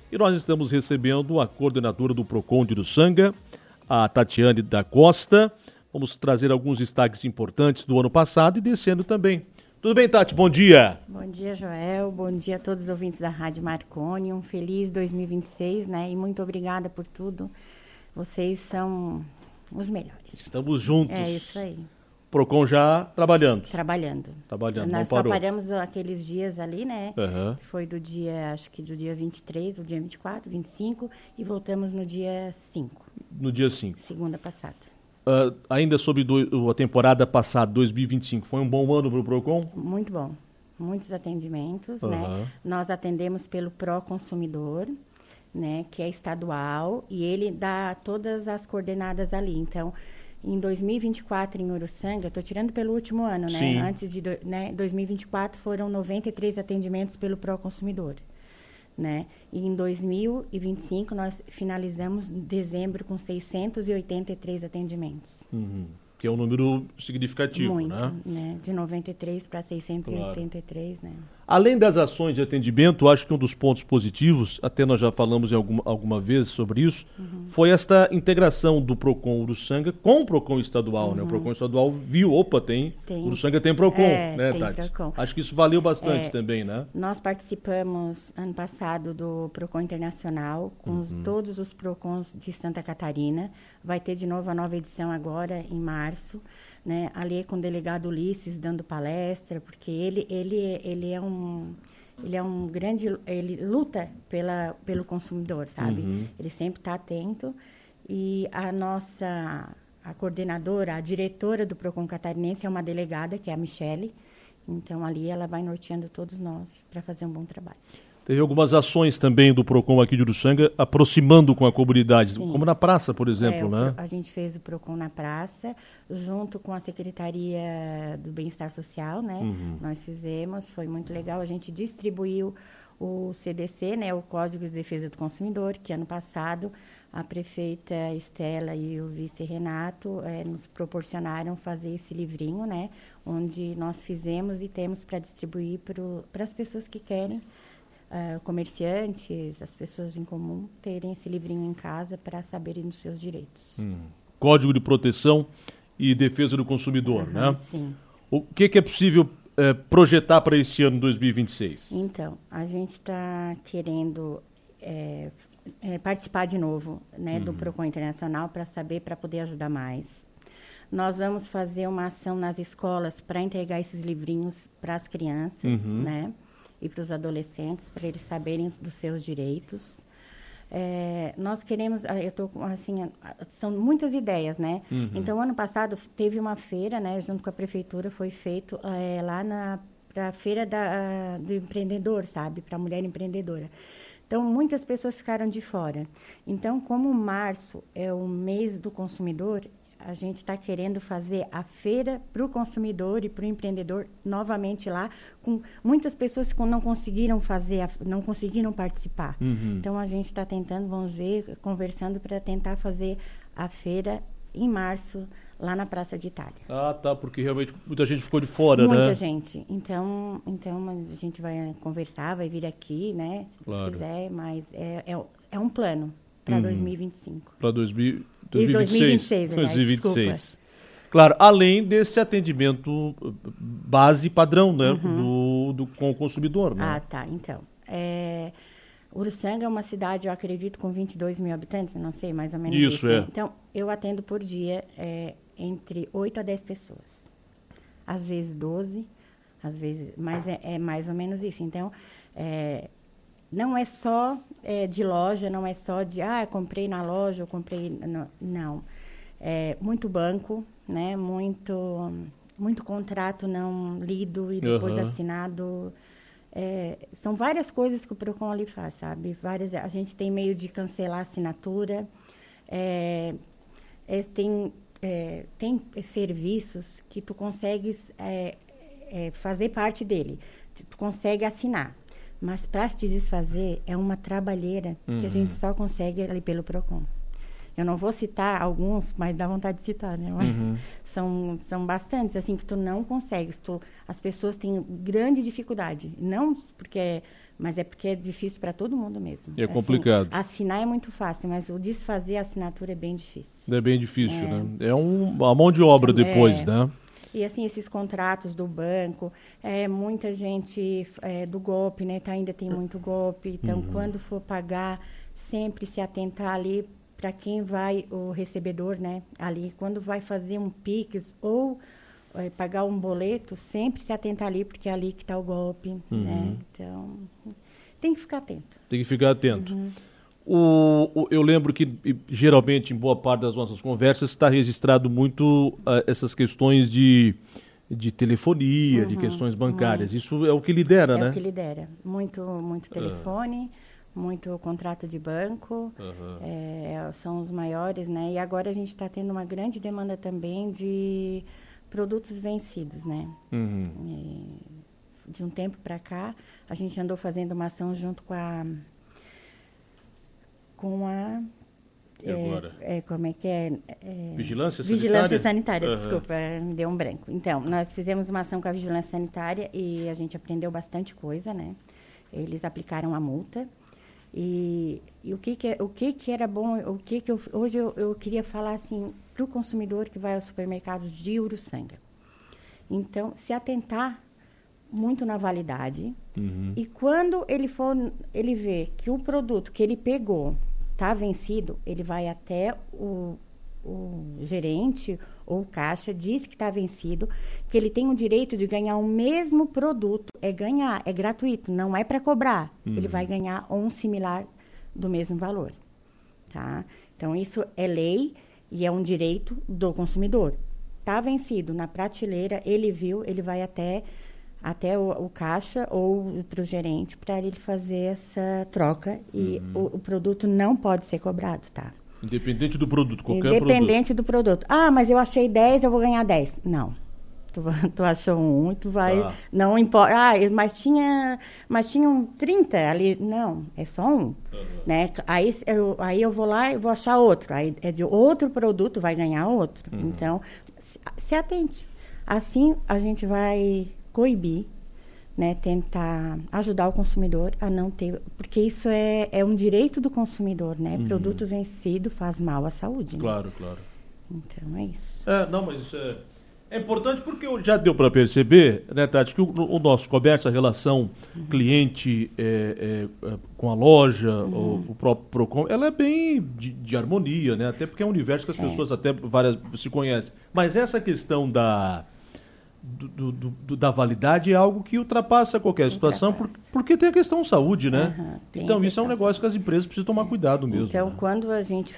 E nós estamos recebendo a coordenadora do PROCON de Uruçanga, a Tatiane da Costa. Vamos trazer alguns destaques importantes do ano passado e desse ano também. Tudo bem, Tati? Bom dia. Bom dia, Joel. Bom dia a todos os ouvintes da Rádio Marconi. Um feliz 2026, né? E muito obrigada por tudo. Vocês são os melhores. Estamos juntos. É isso aí. PROCON já trabalhando. Trabalhando. Trabalhando, Nós não parou. só paramos aqueles dias ali, né? Uhum. Foi do dia, acho que do dia 23, o dia 24, 25, e voltamos no dia 5. No dia 5. Segunda passada. Ainda sobre a temporada passada, 2025, foi um bom ano para o PROCON? Muito bom. Muitos atendimentos, né? Nós atendemos pelo Proconsumidor, né? Que é estadual, e ele dá todas as coordenadas ali. Então, em 2024, em Uruçanga, estou tirando pelo último ano, né? Sim. Antes de 2024, foram 93 atendimentos pelo Proconsumidor, né? E em 2025, nós finalizamos em dezembro com 683 atendimentos. Que é um número significativo, Muito, né? De 93 para 683, né? Além das ações de atendimento, acho que um dos pontos positivos, até nós já falamos em alguma vez sobre isso, foi esta integração do PROCON Uruçanga com o PROCON estadual, né? O PROCON estadual viu, Uruçanga tem PROCON, né, tem Tati? PROCON. Acho que isso valeu bastante também, né? Nós participamos, ano passado, do PROCON Internacional, com todos os PROCONs de Santa Catarina. Vai ter de novo a nova edição agora, em março, né? Ali com o delegado Ulisses dando palestra, porque ele é um grande, ele luta pelo consumidor, sabe? Ele sempre está atento. E a coordenadora, a diretora do PROCON catarinense é uma delegada, que é a Michele. Então, ali ela vai norteando todos nós para fazer um bom trabalho. Teve algumas ações também do PROCON aqui de Uruçanga, aproximando com a comunidade, Sim. como na praça, por exemplo, né? A gente fez o PROCON na praça, junto com a Secretaria do Bem-Estar Social, né? Nós fizemos, foi muito legal. A gente distribuiu o CDC, né? O Código de Defesa do Consumidor, que ano passado a prefeita Estela e o vice Renato nos proporcionaram fazer esse livrinho, né? Onde nós fizemos e temos para distribuir para as pessoas que querem, comerciantes, as pessoas em comum, terem esse livrinho em casa para saberem dos seus direitos. Código de Proteção e Defesa do Consumidor, né? Sim. O que é possível projetar para este ano 2026? Então, a gente está querendo participar de novo, né, do PROCON Internacional para poder ajudar mais. Nós vamos fazer uma ação nas escolas para entregar esses livrinhos para as crianças, né? E para os adolescentes, para eles saberem dos seus direitos. Nós queremos, são muitas ideias, né? Então, ano passado, teve uma feira, né? Junto com a prefeitura, foi feito lá para a feira do empreendedor, sabe? Para a mulher empreendedora. Então, muitas pessoas ficaram de fora. Então, como março é o mês do consumidor, a gente está querendo fazer a feira para o consumidor e para o empreendedor novamente lá, com muitas pessoas que não conseguiram não conseguiram participar. Então, a gente está tentando, vamos ver, conversando para tentar fazer a feira em março, lá na Praça de Itália. Ah, tá, porque realmente muita gente ficou de fora, muita né? Muita gente. Então, a gente vai conversar, vai vir aqui, né? Se Deus quiser, mas é um plano para 2025. Para 2026. 2026, aliás, 2026. Desculpa. Claro, além desse atendimento base padrão, né? Com o consumidor, né? Ah, tá. Então, Uruçanga é uma cidade, eu acredito, com 22 mil habitantes, não sei, mais ou menos isso. Né? Então, eu atendo por dia entre 8 a 10 pessoas. Às vezes 12, às vezes... Mas é mais ou menos isso. Então, não é só de loja, não é só de, comprei na loja, eu comprei... Não. Muito banco, né? Muito contrato não lido e depois assinado. São várias coisas que o PROCON ali faz, sabe? A gente tem meio de cancelar a assinatura. Tem serviços que tu consegues fazer parte dele. Tu consegue assinar. Mas para te desfazer é uma trabalheira que a gente só consegue ali pelo PROCON. Eu não vou citar alguns, mas dá vontade de citar, né? Mas são bastantes, assim, que tu não consegue. As pessoas têm grande dificuldade. Não porque... Mas é porque é difícil para todo mundo mesmo. É complicado. Assim, assinar é muito fácil, mas o desfazer a assinatura é bem difícil. É bem difícil, né? É uma mão de obra depois, né? E assim, esses contratos do banco, muita gente do golpe, né? Ainda tem muito golpe. Então, quando for pagar, sempre se atentar ali para quem vai, o recebedor, né? Ali, quando vai fazer um Pix ou pagar um boleto, sempre se atentar ali, porque é ali que está o golpe, né? Então, tem que ficar atento. Tem que ficar atento. Eu lembro que, geralmente, em boa parte das nossas conversas, está registrado muito essas questões de telefonia, de questões bancárias. Isso é o que lidera, né? É o que lidera. Muito telefone, muito contrato de banco, são os maiores, né? E agora a gente está tendo uma grande demanda também de produtos vencidos, né? De um tempo para cá, a gente andou fazendo uma ação junto com a como é que é? Vigilância Sanitária? Vigilância Sanitária, desculpa, me deu um branco. Então, nós fizemos uma ação com a Vigilância Sanitária e a gente aprendeu bastante coisa, né? Eles aplicaram a multa. E o que era bom, hoje eu queria falar assim para o consumidor que vai ao supermercado de Uruçanga. Então, se atentar muito na validade e quando ele vê que o produto que ele pegou está vencido, ele vai até o gerente ou o caixa, diz que está vencido, que ele tem o direito de ganhar o mesmo produto. É gratuito, não é para cobrar. Ele vai ganhar um similar do mesmo valor. Tá? Então, isso é lei e é um direito do consumidor. Está vencido na prateleira, ele viu, ele vai até o caixa ou para o gerente para ele fazer essa troca e o produto não pode ser cobrado, tá? Independente do produto, qualquer produto. Independente do produto. Ah, mas eu achei 10, eu vou ganhar 10. Não. Tu achou um, tu vai... Tá. Não importa. Ah, mas tinham 30 ali. Não, é só um. Né? Aí eu vou lá e vou achar outro. Aí é de outro produto, vai ganhar outro. Então, se atente. Assim, a gente vai coibir, né, tentar ajudar o consumidor a não ter... Porque isso é um direito do consumidor, né? Produto vencido faz mal à saúde. Claro, né? Claro. Então, é isso. Não, mas isso é importante porque já deu para perceber, né, Tati, que o nosso comércio, a relação cliente com a loja, o próprio Procon, ela é bem de harmonia, né? Até porque é um universo que as pessoas até várias se conhecem. Mas essa questão da validade é algo que ultrapassa qualquer situação, porque tem a questão de saúde, né? Então, isso é um negócio que as empresas precisam tomar cuidado mesmo. Então, né? quando a gente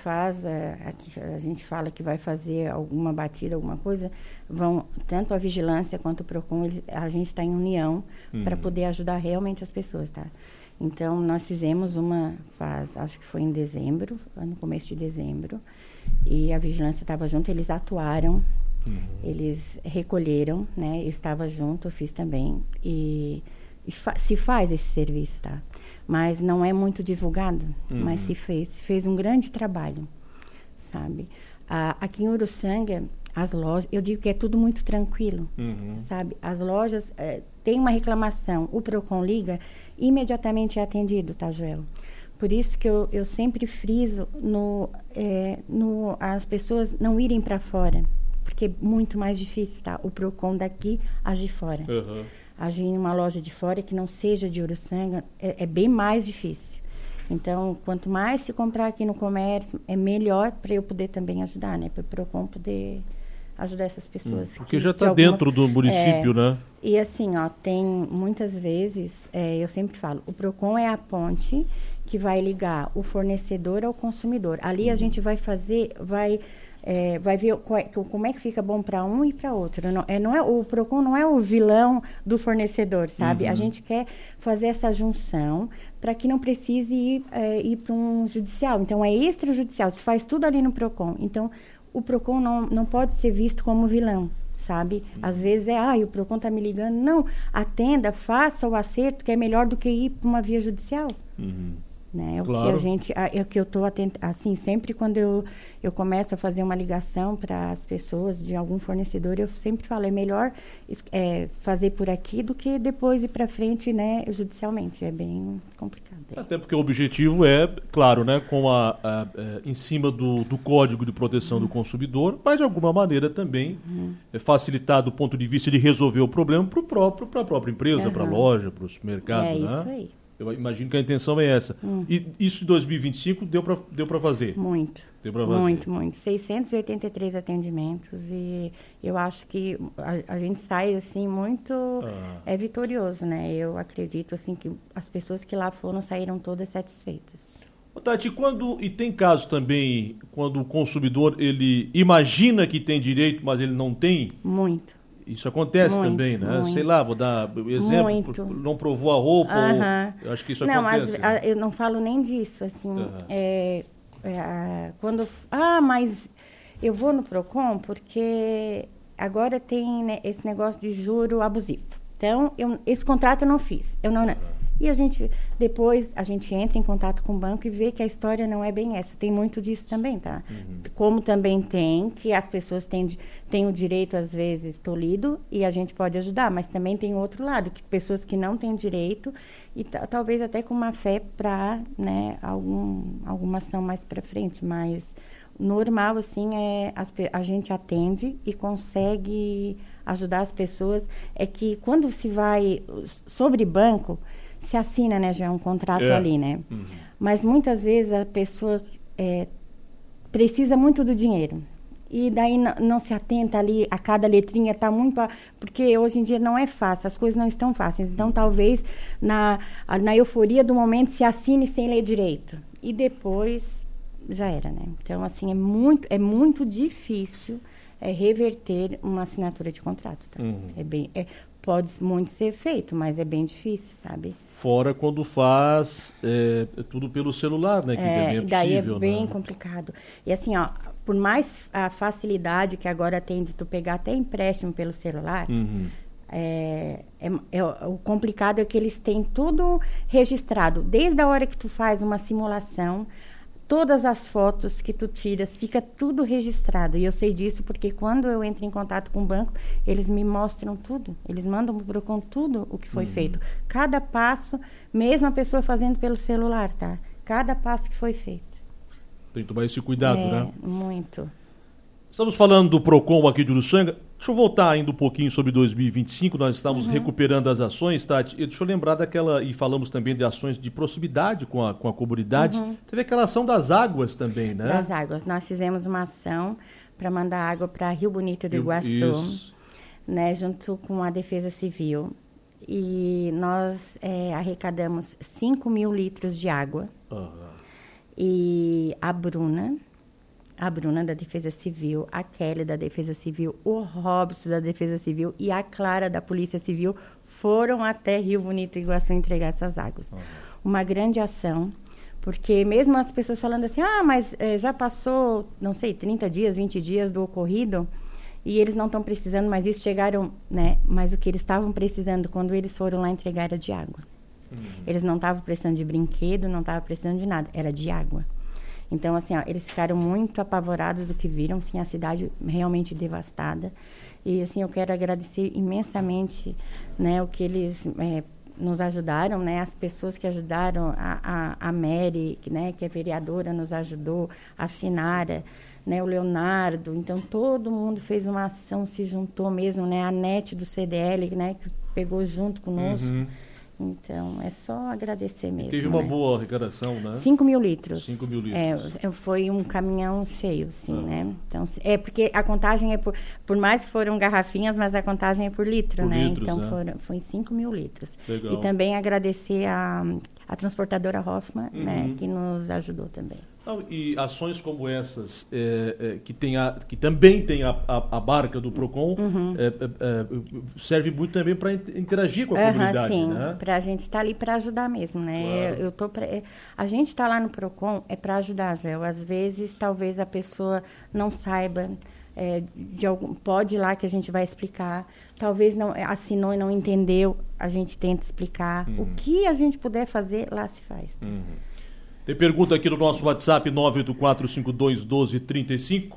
a gente fala que vai fazer alguma batida, alguma coisa, tanto a vigilância quanto o Procon, a gente está em união para poder ajudar realmente as pessoas, tá? Então, nós fizemos acho que foi em dezembro, no começo de dezembro, e a vigilância estava junto, eles atuaram. Eles recolheram, né? Eu estava junto, eu fiz também. Se faz esse serviço, tá? Mas não é muito divulgado, mas se fez um grande trabalho, sabe? Aqui em Uruçanga, as lojas, eu digo que é tudo muito tranquilo, sabe? As lojas, tem uma reclamação, o Procon liga, imediatamente é atendido, tá, Joel? Por isso que eu sempre friso as pessoas não irem para fora. Porque é muito mais difícil, tá? O Procon daqui agir fora. Agir em uma loja de fora que não seja de Uruçanga é bem mais difícil. Então, quanto mais se comprar aqui no comércio, é melhor para eu poder também ajudar, né? Para o Procon poder ajudar essas pessoas. Porque já está dentro do município, né? E assim, tem muitas vezes, eu sempre falo, o Procon é a ponte que vai ligar o fornecedor ao consumidor. Ali a gente vai ver como é que fica bom para um e para outro. O Procon não é o vilão do fornecedor, sabe? A gente quer fazer essa junção para que não precise ir para um judicial. Então, é extrajudicial, se faz tudo ali no Procon. Então, o Procon não pode ser visto como vilão, sabe? Às vezes o Procon está me ligando. Não, atenda, faça o acerto, que é melhor do que ir para uma via judicial. Né? Claro. O que eu estou assim, sempre quando eu começo a fazer uma ligação para as pessoas de algum fornecedor, eu sempre falo, é melhor fazer por aqui do que depois ir para frente, né, judicialmente. É bem complicado. Até porque o objetivo é, claro, né, em cima do Código de Proteção do Consumidor, mas de alguma maneira também facilitar do ponto de vista de resolver o problema para a própria empresa, para a loja, para o supermercado. É né? isso aí. Eu imagino que a intenção é essa. E isso em 2025 deu para fazer? Muito. Deu para fazer? Muito. 683 atendimentos e eu acho que a gente sai, assim, muito vitorioso, né? Eu acredito, assim, que as pessoas que lá foram saíram todas satisfeitas. Tati, e tem caso também quando o consumidor ele imagina que tem direito, mas ele não tem? Muito. Isso acontece também, né? Muito. Sei lá, vou dar exemplo, não provou a roupa, eu acho que isso acontece. Não, mas eu não falo nem disso, assim, mas eu vou no PROCON porque agora tem, né, esse negócio de juro abusivo. Então, esse contrato eu não fiz, E depois a gente entra em contato com o banco e vê que a história não é bem essa. Tem muito disso também, tá? Como também tem que as pessoas têm o direito, às vezes, tolhido e a gente pode ajudar. Mas também tem o outro lado, que pessoas que não têm direito e talvez até com má fé para, né, alguma ação mais para frente. Mas normal, assim, a gente atende e consegue ajudar as pessoas. É que quando se vai sobre banco, se assina, né, já é um contrato ali, né? Mas muitas vezes a pessoa precisa muito do dinheiro. E daí não se atenta ali, a cada letrinha está muito... Porque hoje em dia não é fácil, as coisas não estão fáceis. Então, talvez, na euforia do momento, se assine sem ler direito. E depois, já era, né? Então, assim, é muito difícil reverter uma assinatura de contrato, tá? Pode muito ser feito, mas é bem difícil, sabe? Fora quando faz tudo pelo celular, né? Que também é possível, daí é bem complicado. E assim, por mais a facilidade que agora tem de tu pegar até empréstimo pelo celular, o complicado é que eles têm tudo registrado. Desde a hora que tu faz uma simulação, todas as fotos que tu tiras, fica tudo registrado. E eu sei disso porque quando eu entro em contato com o banco, eles me mostram tudo. Eles mandam para o PROCON tudo o que foi feito. Cada passo, mesmo a pessoa fazendo pelo celular, tá? Cada passo que foi feito. Tem que tomar esse cuidado, né? Muito. Estamos falando do PROCON aqui de Uruçanga. Deixa eu voltar ainda um pouquinho sobre 2025. Nós estamos recuperando as ações, Tati. Deixa eu lembrar e falamos também de ações de proximidade com a comunidade. Teve aquela ação das águas também, né? Das águas. Nós fizemos uma ação para mandar água para Rio Bonito do Iguaçu, né, junto com a Defesa Civil. E nós arrecadamos 5 mil litros de água. E a Bruna da Defesa Civil, a Kelly da Defesa Civil, o Robson da Defesa Civil e a Clara da Polícia Civil foram até Rio Bonito e Iguaçu entregar essas águas. Uma grande ação, porque mesmo as pessoas falando assim, mas já passou, não sei, 30 dias, 20 dias do ocorrido e eles não estão precisando mais disso, chegaram, né? Mas o que eles estavam precisando quando eles foram lá entregar era de água. Eles não estavam precisando de brinquedo, não estavam precisando de nada, era de água. Então, assim, eles ficaram muito apavorados do que viram, assim, a cidade realmente devastada. E, assim, eu quero agradecer imensamente, né, o que eles nos ajudaram, né, as pessoas que ajudaram, a Mary, né, que é vereadora, nos ajudou, a Sinara, né, o Leonardo. Então, todo mundo fez uma ação, se juntou mesmo, né, a NET do CDL, né, que pegou junto conosco. Então, é só agradecer mesmo. Teve uma boa arrecadação, né? 5 mil litros. 5 mil litros. Foi um caminhão cheio, sim, né? Então, porque a contagem é por mais que foram garrafinhas, mas a contagem é por litro, né? Litros, então, né? foi 5 mil litros. Legal. E também agradecer a transportadora Hoffman, né? Que nos ajudou também. E ações como essas, que também tem a barca do PROCON, serve muito também para interagir com a comunidade, sim, né? Para a gente estar ali para ajudar mesmo, né? Claro. A gente está lá no PROCON para ajudar, Joel. Às vezes, talvez a pessoa não saiba, pode ir lá que a gente vai explicar. Talvez não assinou e não entendeu, a gente tenta explicar. O que a gente puder fazer, lá se faz. Tá? Tem pergunta aqui no nosso WhatsApp 984521235.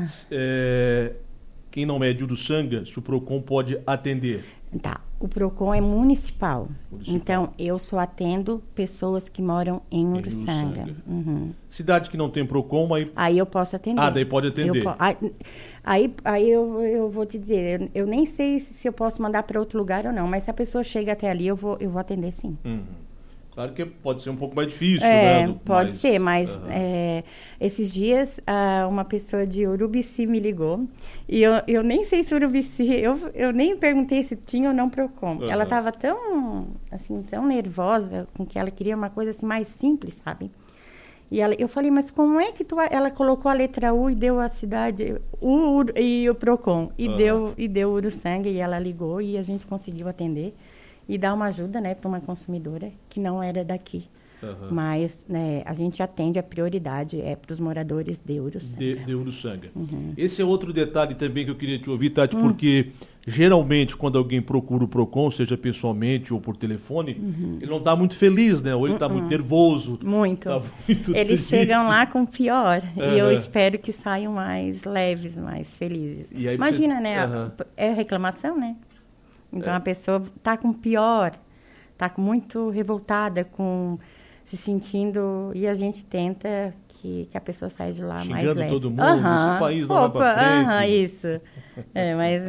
Quem não é de Uruçanga, se o PROCON pode atender? Tá, o PROCON é municipal. Então, eu só atendo pessoas que moram em Uruçanga. Uhum. Cidade que não tem PROCON, aí eu posso atender. Daí pode atender. Aí eu vou te dizer, eu nem sei se eu posso mandar para outro lugar ou não, mas se a pessoa chega até ali, eu vou atender sim. Uhum. Claro que pode ser um pouco mais difícil, né? Pode ser, mas esses dias uma pessoa de Urubici me ligou e eu nem sei se Urubici, eu nem perguntei se tinha ou não PROCON. Ela estava tão nervosa com que ela queria uma coisa assim mais simples, sabe? E eu falei, mas como é que ela colocou a letra U e deu a cidade, e o PROCON, e deu Uruçanga, e ela ligou e a gente conseguiu atender. E dar uma ajuda, né, para uma consumidora que não era daqui. Mas, né, a gente atende, a prioridade para os moradores de Uruçanga. De Uruçanga. Uhum. Esse é outro detalhe também que eu queria te ouvir, Tati, porque geralmente quando alguém procura o PROCON, seja pessoalmente ou por telefone, ele não está muito feliz, né? Ou ele está muito nervoso. Muito. Tá muito Eles chegam lá com pior. E eu espero que saiam mais leves, mais felizes. E aí imagina, né? É reclamação, né? Então, a pessoa está com pior, está muito revoltada, se sentindo... E a gente tenta que a pessoa saia de lá mais leve. Xingando todo mundo, esse país não vai para frente. Isso. Mas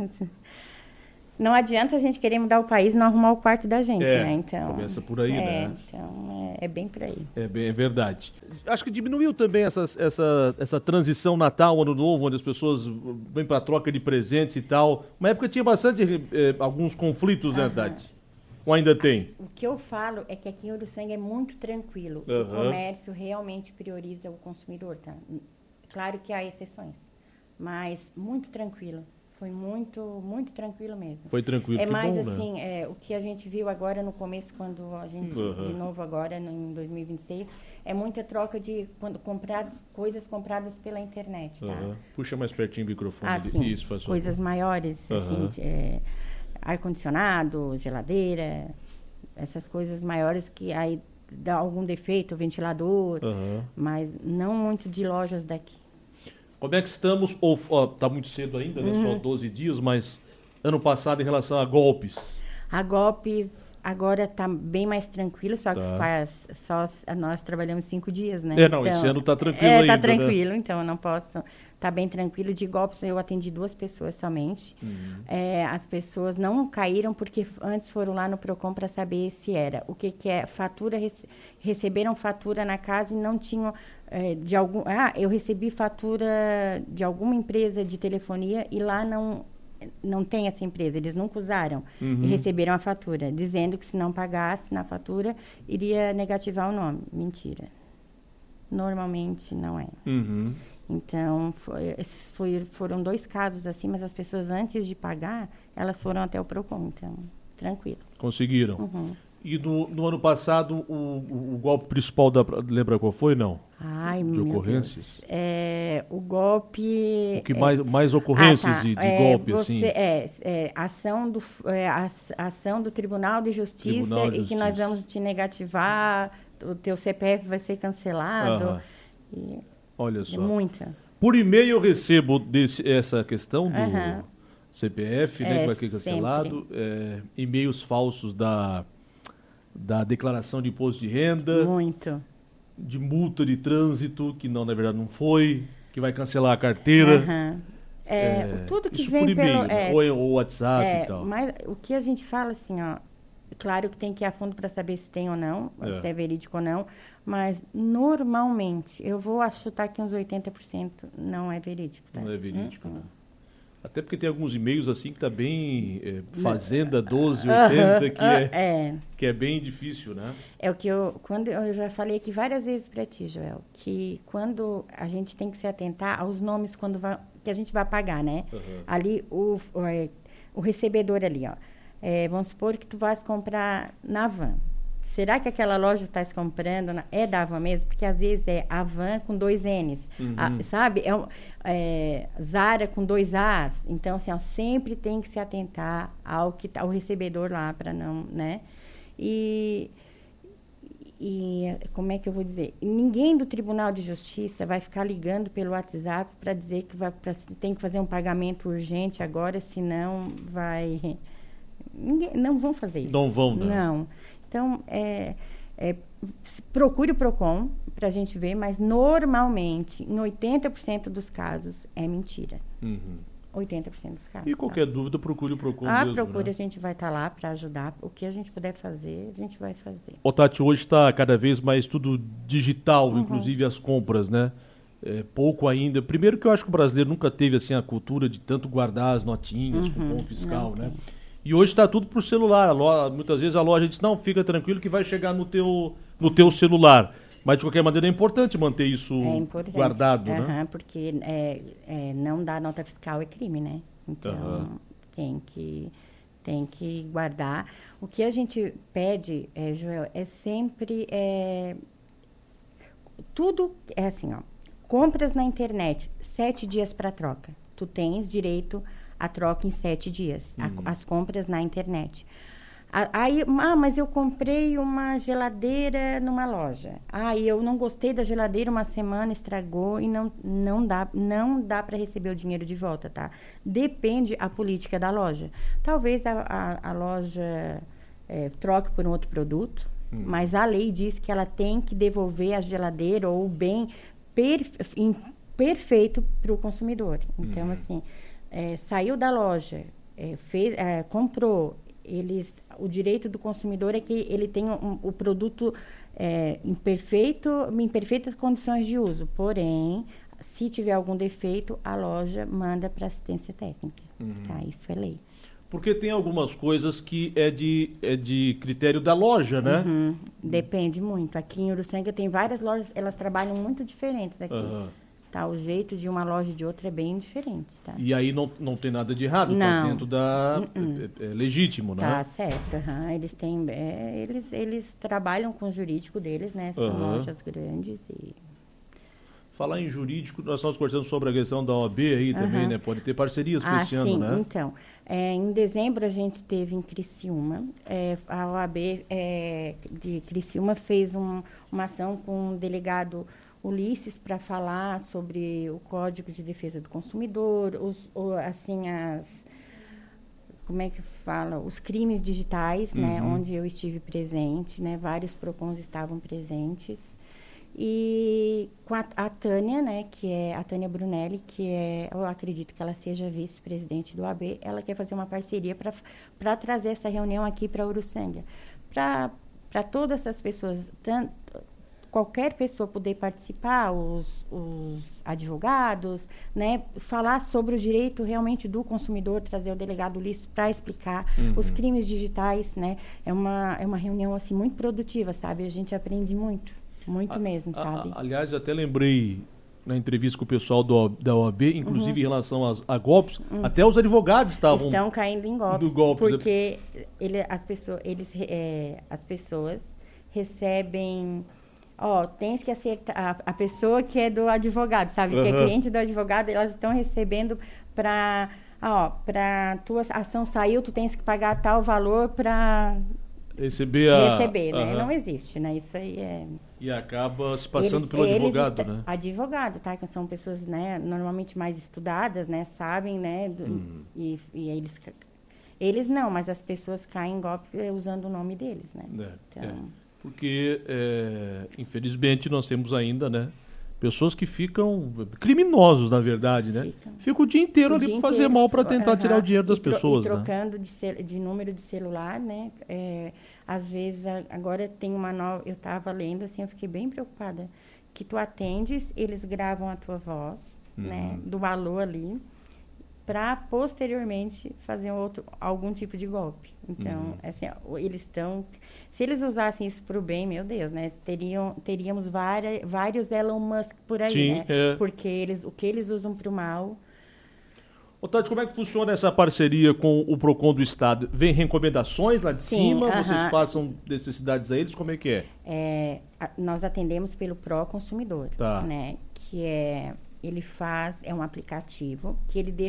não adianta a gente querer mudar o país e não arrumar o quarto da gente, né? Então, começa por aí, né? Então, é bem por aí. É verdade. Acho que diminuiu também essa transição Natal, Ano Novo, onde as pessoas vêm para troca de presentes e tal. Uma época tinha bastante alguns conflitos, né, Tati? Ou ainda tem? O que eu falo é que aqui em Uruçanga é muito tranquilo. O comércio realmente prioriza o consumidor, tá? Claro que há exceções, mas muito tranquilo. Foi muito, muito tranquilo mesmo. Foi tranquilo, que mais bom, assim, né? O que a gente viu agora no começo, quando a gente, de novo agora, em 2026, é muita troca de coisas compradas pela internet, tá? Puxa mais pertinho o microfone. Isso, faz coisas maiores, assim, ar-condicionado, geladeira, essas coisas maiores que aí dá algum defeito, ventilador, mas não muito de lojas daqui. Como é que estamos? Está muito cedo ainda, né? Só 12 dias, mas ano passado em relação a golpes? A golpes agora está bem mais tranquilo, só que nós trabalhamos 5 dias, né? Então, esse ano está tranquilo ainda, está tranquilo, né? Então eu não posso... Está bem tranquilo. De golpes eu atendi 2 pessoas somente. As pessoas não caíram porque antes foram lá no PROCON para saber se era. O que é fatura, receberam fatura na casa e não tinham... eu recebi fatura de alguma empresa de telefonia e lá não tem essa empresa, eles nunca usaram e receberam a fatura, dizendo que se não pagasse na fatura, iria negativar o nome. Mentira. Normalmente não é. Então, foram 2 casos assim, mas as pessoas antes de pagar, elas foram até o PROCON, então, tranquilo. Conseguiram. E no ano passado, o golpe principal, lembra qual foi, não? De ocorrências? Deus. O golpe... O que mais ocorrências de golpe, assim? Ação do Tribunal de Justiça e que nós vamos te negativar, o teu CPF vai ser cancelado. Olha só. Muita. Por e-mail eu recebo essa questão do CPF, né, que vai ser cancelado, e-mails falsos da declaração de imposto de renda. Muito. De multa de trânsito, que na verdade não foi, que vai cancelar a carteira. Tudo que isso vem por e-mail, pelo... ou WhatsApp e tal. Mas o que a gente fala assim, claro que tem que ir a fundo para saber se tem ou não, se é verídico ou não, mas normalmente, eu vou chutar que uns 80% não é verídico. Tá? Não é verídico, né? Até porque tem alguns e-mails assim que tá bem Fazenda 1280, que é bem difícil, né? É o que eu já falei aqui várias vezes para ti, Joel, que quando a gente tem que se atentar aos nomes que a gente vai pagar, né? Ali, o recebedor ali, vamos supor que tu vais comprar na Van. Será que aquela loja que estás comprando é da Van mesmo? Porque às vezes é Avan com 2 N's, sabe? Zara com 2 A's. Então, assim, sempre tem que se atentar ao recebedor lá para não, né? E como é que eu vou dizer? Ninguém do Tribunal de Justiça vai ficar ligando pelo WhatsApp para dizer que tem que fazer um pagamento urgente agora, senão vai... não vão fazer isso. Não vão, né? Não. Então, procure o PROCON para a gente ver, mas normalmente, em 80% dos casos, é mentira. 80% dos casos. E qualquer dúvida, procure o PROCON mesmo, procure, né? A gente vai estar lá para ajudar. O que a gente puder fazer, a gente vai fazer. Ô, Tati, hoje está cada vez mais tudo digital, inclusive as compras, né? Pouco ainda. Primeiro que eu acho que o brasileiro nunca teve assim a cultura de tanto guardar as notinhas, cupom fiscal, né? E hoje está tudo por celular. Muitas vezes a loja diz, não, fica tranquilo que vai chegar no teu celular. Mas, de qualquer maneira, é importante manter isso guardado, né? Porque não dar nota fiscal é crime, né? Então, tem que guardar. O que a gente pede, Joel, é sempre... tudo é assim, ó. Compras na internet, 7 dias para troca. Tu tens direito a troca em 7 dias. As compras na internet. Mas eu comprei uma geladeira numa loja. E eu não gostei da geladeira, uma semana estragou e não dá para receber o dinheiro de volta, tá? Depende a política da loja. Talvez a loja troque por um outro produto, mas a lei diz que ela tem que devolver a geladeira ou o bem perfeito para o consumidor. Então, assim, saiu da loja, comprou... o direito do consumidor é que ele tenha o produto em perfeitas condições de uso. Porém, se tiver algum defeito, a loja manda para assistência técnica. Tá? Isso é lei. Porque tem algumas coisas que é de critério da loja, né? Depende muito. Aqui em Uruçanga tem várias lojas, elas trabalham muito diferentes aqui. Tá, o jeito de uma loja e de outra é bem diferente, tá? E aí não tem nada de errado, não. Tá dentro da... É legítimo, né? Tá certo, eles têm... eles trabalham com o jurídico deles, né? São lojas grandes e... Falar em jurídico, nós estamos conversando sobre a questão da OAB aí também, né? Pode ter parcerias com esse ano, né? Então, em dezembro a gente teve em Criciúma, a OAB de Criciúma fez uma ação com o delegado Ulisses para falar sobre o Código de Defesa do Consumidor, como é que fala? Os crimes digitais, né? Onde eu estive presente, né? Vários PROCONs estavam presentes. E com a Tânia, né, que é a Tânia Brunelli, eu acredito que ela seja vice-presidente do AB, ela quer fazer uma parceria para trazer essa reunião aqui para Uruçanga. Para todas essas pessoas, qualquer pessoa poder participar, os advogados, né, falar sobre o direito realmente do consumidor, trazer o delegado Ulisses para explicar os crimes digitais, né? É uma reunião assim muito produtiva, sabe? A gente aprende muito. Muito mesmo, sabe? Aliás, até lembrei na entrevista com o pessoal da OAB, inclusive em relação a golpes, até os advogados estão caindo em golpes. Porque as pessoas recebem... tens que acertar... A pessoa que é do advogado, sabe? Que é cliente do advogado, elas estão recebendo para tua ação saiu, tu tens que pagar tal valor para... Receber, né? Não existe, né? Isso aí é... E acaba se passando pelo advogado, né? Advogado, tá? Que são pessoas, né, normalmente mais estudadas, né? Sabem, né? E eles não, mas as pessoas caem em golpe usando o nome deles, né? Porque, infelizmente, nós temos ainda, né? Pessoas que ficam... Criminosos, na verdade, né? Ficam o dia inteiro ali para fazer mal, para tentar tirar o dinheiro das pessoas, trocando de número de celular, né? Às vezes, agora tem uma nova... Eu estava lendo, assim, eu fiquei bem preocupada. Que tu atendes, eles gravam a tua voz, né? Do alô ali, para posteriormente fazer algum tipo de golpe. Então, assim, eles estão... Se eles usassem isso para o bem, meu Deus, né? Teríamos vários Elon Musk por aí, né? Porque o que eles usam para o mal... Ô, Tati, como é que funciona essa parceria com o PROCON do Estado? Vem recomendações lá de cima? Vocês passam necessidades a eles? Como é que é? Nós atendemos pelo Pró-Consumidor, né? Que ele faz, é um aplicativo que ele deixa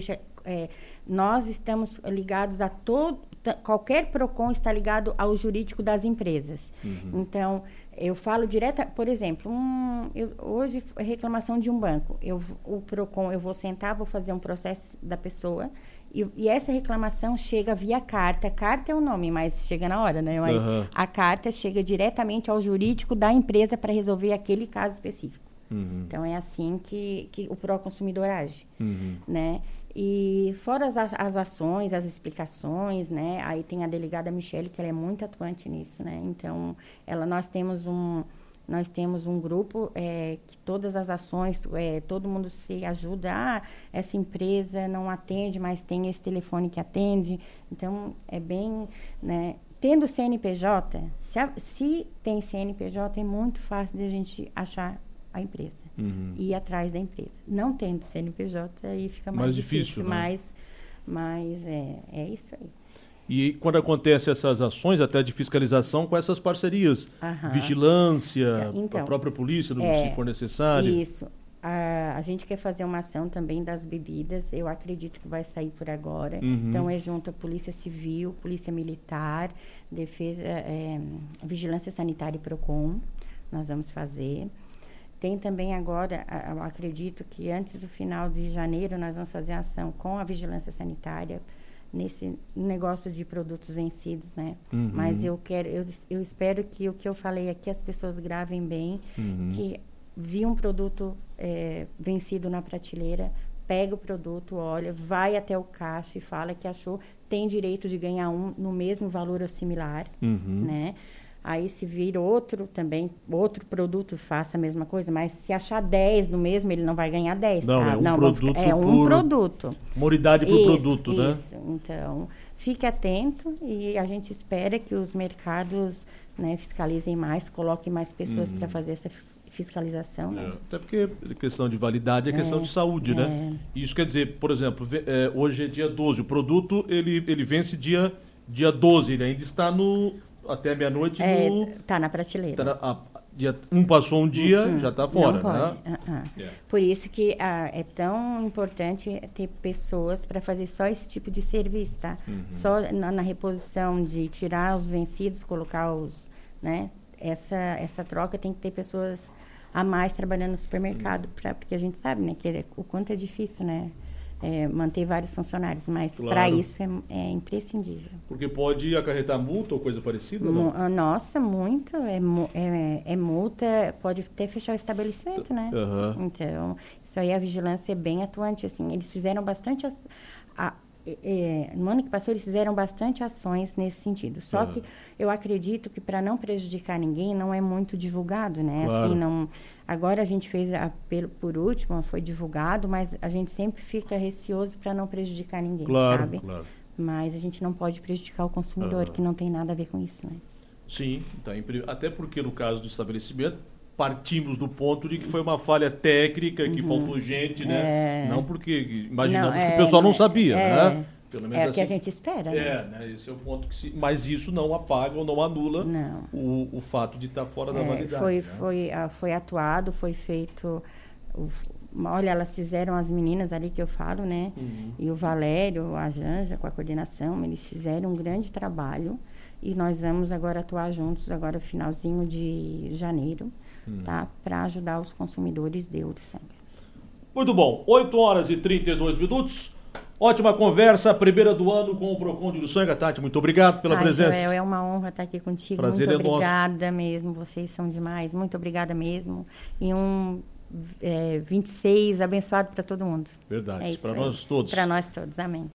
nós estamos ligados a qualquer PROCON está ligado ao jurídico das empresas. Então, eu falo por exemplo, hoje é reclamação de um banco. O PROCON, eu vou sentar, vou fazer um processo da pessoa e essa reclamação chega via carta. Carta é o nome, mas chega na hora, né? Mas a carta chega diretamente ao jurídico da empresa para resolver aquele caso específico. Então, é assim que o Proconsumidor age, né? E fora as ações, as explicações, né? Aí tem a delegada Michele, que ela é muito atuante nisso, né? Então, nós temos um grupo que todas as ações, todo mundo se ajuda. Essa empresa não atende, mas tem esse telefone que atende. Então, é bem, né? Tendo CNPJ, se tem CNPJ, é muito fácil de a gente achar a empresa e ir atrás da empresa. Não tendo CNPJ, aí fica mais difícil, né? Mas é isso aí. E quando acontecem essas ações, até de fiscalização, com essas parcerias, vigilância, então, a própria polícia, se for necessário. Isso. A gente quer fazer uma ação também das bebidas, eu acredito que vai sair por agora. Então, junto a Polícia Civil, Polícia Militar, Defesa, Vigilância Sanitária e PROCON, nós vamos fazer. Tem também agora, eu acredito que antes do final de janeiro, nós vamos fazer ação com a Vigilância Sanitária nesse negócio de produtos vencidos, né? Mas eu espero que o que eu falei aqui as pessoas gravem bem, que vi um produto vencido na prateleira, pega o produto, olha, vai até o caixa e fala que achou, tem direito de ganhar no mesmo valor ou similar, né? Aí, se vir outro produto, faça a mesma coisa, mas se achar 10 no mesmo, ele não vai ganhar 10. Não, produto produto. Uma unidade por produto, né? Isso, então, fique atento e a gente espera que os mercados, né, fiscalizem mais, coloquem mais pessoas para fazer essa fiscalização. Né? Até porque a questão de validade é questão de saúde, né? Isso quer dizer, por exemplo, hoje é dia 12, o produto ele vence dia 12, ele ainda está até meia-noite está na prateleira. Dia 1 passou um dia, já está fora, não pode. Né? Por isso que é tão importante ter pessoas para fazer só esse tipo de serviço, tá? Só na reposição de tirar os vencidos, colocar né? Essa troca tem que ter pessoas a mais trabalhando no supermercado, porque a gente sabe, né? Que o quanto é difícil, né? Manter vários funcionários, mas para isso é imprescindível. Porque pode acarretar multa ou coisa parecida, não? Nossa, muito. É multa, pode até fechar o estabelecimento, né? Então, isso aí a vigilância é bem atuante, assim. Eles fizeram bastante... no ano que passou, eles fizeram bastante ações nesse sentido. Só que eu acredito que para não prejudicar ninguém, não é muito divulgado, né? Claro. Assim, não... Agora a gente fez, por último, foi divulgado, mas a gente sempre fica receoso para não prejudicar ninguém, sabe? Claro. Mas a gente não pode prejudicar o consumidor, que não tem nada a ver com isso, né? Sim, até porque no caso do estabelecimento, partimos do ponto de que foi uma falha técnica, que faltou gente, né? Não porque imaginamos que o pessoal não sabia, né? Pelo menos é o que a gente espera, né? Né? Esse é o ponto mas isso não apaga ou não anula o fato de estar fora da validade. Foi atuado, foi feito... Olha, elas fizeram, as meninas ali que eu falo, né? E o Valério, a Janja, com a coordenação, eles fizeram um grande trabalho e nós vamos agora atuar juntos, agora finalzinho de janeiro, tá? Para ajudar os consumidores de Uruçanga. Muito bom, 8h32. Ótima conversa, a primeira do ano com o PROCON de Uruçanga. Tati, muito obrigado pela presença. Joel, é uma honra estar aqui contigo. Prazer muito obrigada mesmo, vocês são demais. Muito obrigada mesmo. E 26 abençoado para todo mundo. Verdade, para nós todos. Para nós todos, amém.